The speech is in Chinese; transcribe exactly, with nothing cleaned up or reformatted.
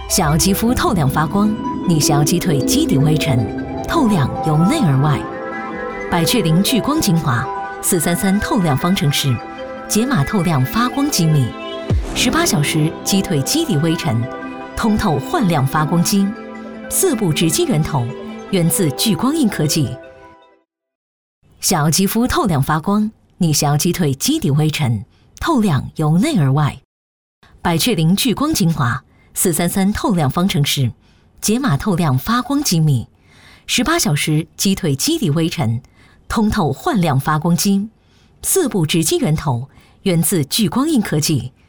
想要肌肤透亮发光，你想要击退基底微尘，透亮由内而外。百雀羚聚光精华，四三三透亮方程式，解码透亮发光机密，十八小时击退基底微尘，通透焕亮发光肌。四部直击源头，源自聚光印科技。想要肌肤透亮发光，你想要击退基底微尘，透亮由内而外。百雀羚聚光精华，四三三透亮方程式，解码透亮发光机密，十八小时击退基底微尘，通透焕亮发光肌。四部直击源头，源自聚光印科技。